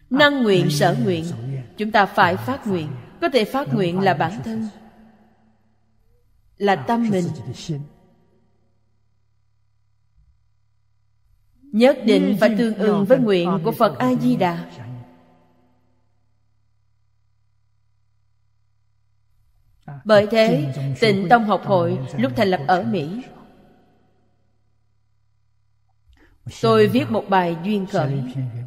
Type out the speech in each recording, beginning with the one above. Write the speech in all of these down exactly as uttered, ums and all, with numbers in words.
Năng nguyện sở nguyện, chúng ta phải phát nguyện. Có thể phát nguyện là bản thân, là tâm mình. Nhất định phải tương ưng với nguyện của Phật A-di-đà. Bởi thế, Tịnh Tông học hội lúc thành lập ở Mỹ, tôi viết một bài duyên khởi,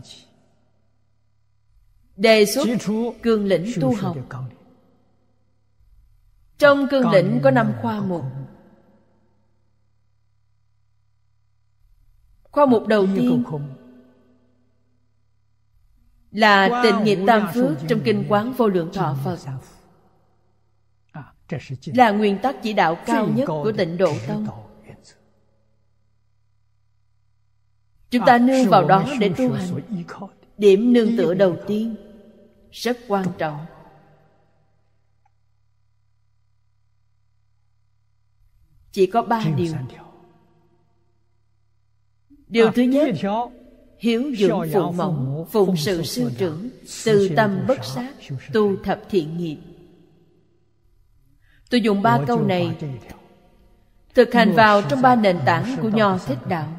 đề xuất cương lĩnh tu học. Trong cương lĩnh có năm khoa mục. Khoa mục đầu tiên là tịnh nghiệp tam phước trong Kinh Quán Vô Lượng Thọ Phật, là nguyên tắc chỉ đạo cao nhất của Tịnh Độ Tông. Chúng ta nương vào đó để tu hành. Điểm nương tựa đầu tiên rất quan trọng. Chỉ có ba điều. Điều thứ nhất, hiếu dưỡng phụ mẫu, phụng sự sư trưởng, từ tâm bất sát, tu thập thiện nghiệp. Tôi dùng ba câu này thực hành vào trong ba nền tảng của Nho Thích Đạo.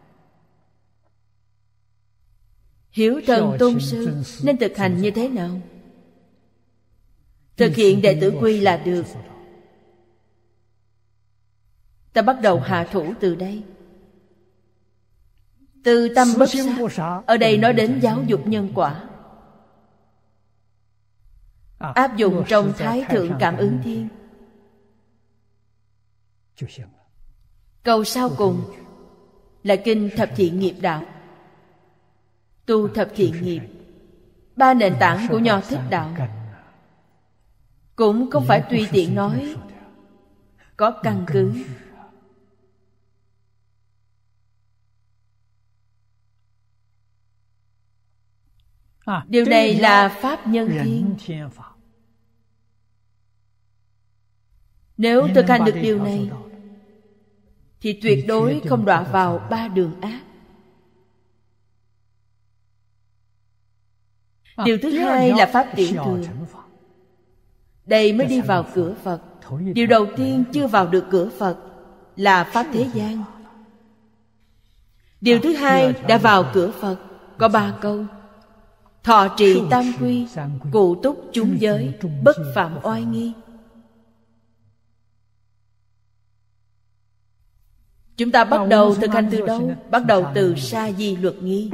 Hiếu thần tôn sư nên thực hành như thế nào? Thực hiện đệ tử quy là được. Ta bắt đầu hạ thủ từ đây. Từ tâm bất sát, ở đây nói đến giáo dục nhân quả, áp dụng trong Thái Thượng Cảm Ứng Thiên. Câu sau cùng là Kinh Thập Thiện Nghiệp Đạo. Tu thập thiện nghiệp, ba nền tảng của Nho Thích Đạo, cũng không phải tùy tiện nói, có căn cứ. Điều này là pháp nhân thiên. Nếu thực hành được điều này thì tuyệt đối không đọa vào ba đường ác. Điều thứ hai là pháp tiểu thừa. Đây mới đi vào cửa Phật. Điều đầu tiên chưa vào được cửa Phật là pháp thế gian. Điều thứ hai đã vào cửa Phật. Có ba câu: thọ trì tam quy, cụ túc chúng giới, bất phạm oai nghi. Chúng ta bắt đầu thực hành từ đâu? Bắt đầu từ sa di luật nghi.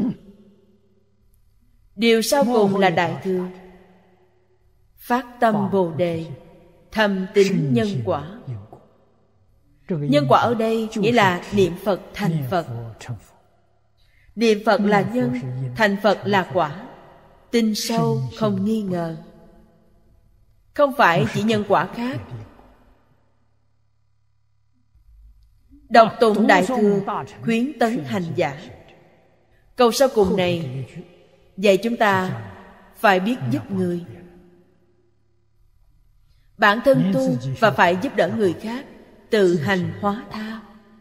Điều sau cùng là đại thừa. Phát tâm Bồ Đề, thầm tín nhân quả. Nhân quả ở đây nghĩa là niệm Phật thành Phật. Niệm Phật là nhân, thành Phật là quả. Tin sâu không nghi ngờ. Không phải chỉ nhân quả khác. Đọc tụng đại thừa, khuyến tấn hành giả. Câu sau cùng này dạy chúng ta phải biết giúp người. Bản thân tu và phải giúp đỡ người khác, tự hành hóa tha.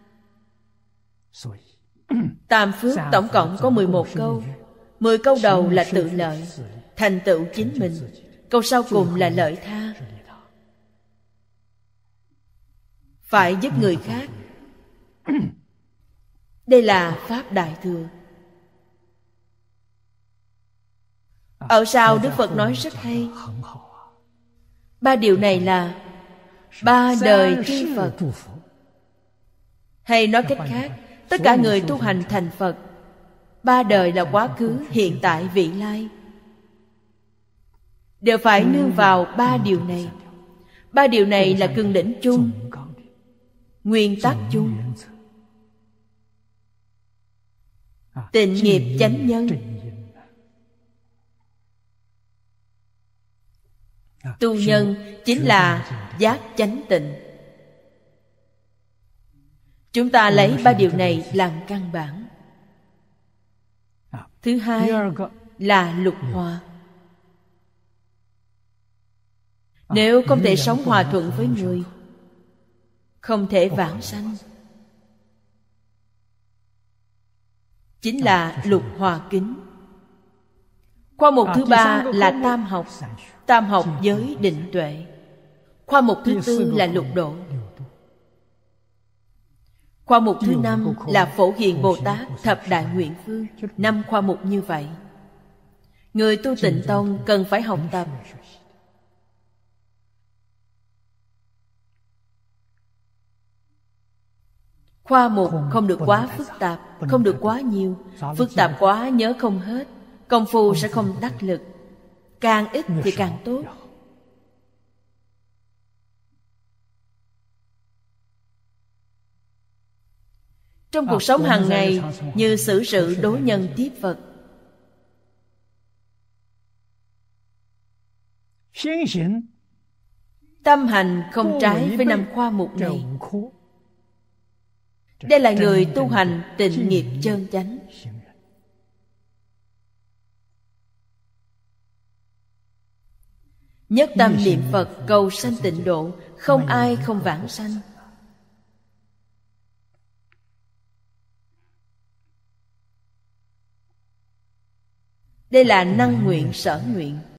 Tam phước tổng cộng có mười một câu. Mười câu đầu là tự lợi, thành tựu chính mình. Câu sau cùng là lợi tha, phải giúp người khác. Đây là pháp đại thừa. Ở sau Đức Phật nói rất hay. Ba điều này là ba đời chư Phật. Hay nói cách khác, tất cả người tu hành thành Phật, ba đời là quá khứ, hiện tại, vị lai, đều phải nương vào ba điều này. Ba điều này là cương lĩnh chung, nguyên tắc chung. Tịnh nghiệp chánh nhân. Tu nhân chính là giác chánh tịnh. Chúng ta lấy ba điều này làm căn bản. Thứ hai là lục hòa. Nếu không thể sống hòa thuận với người, không thể vãng sanh, chính là lục hòa kính. Khoa mục thứ ba là tam học. Tam học với định tuệ. Khoa mục thứ tư là lục độ. Khoa mục thứ năm là Phổ Hiền Bồ Tát Thập Đại Nguyện Phương. Năm khoa mục như vậy, người tu Tịnh Tông cần phải học tập. Khoa mục không được quá phức tạp, không được quá nhiều. Phức tạp quá nhớ không hết, công phu sẽ không đắc lực. Càng ít thì càng tốt. Trong cuộc sống hàng ngày, như xử sự đối nhân tiếp vật, tâm hành không trái với năm khoa mục này. Đây là người tu hành tịnh nghiệp chân chánh. Nhất tâm niệm Phật cầu sanh tịnh độ, không ai không vãng sanh. Đây là năng nguyện sở nguyện.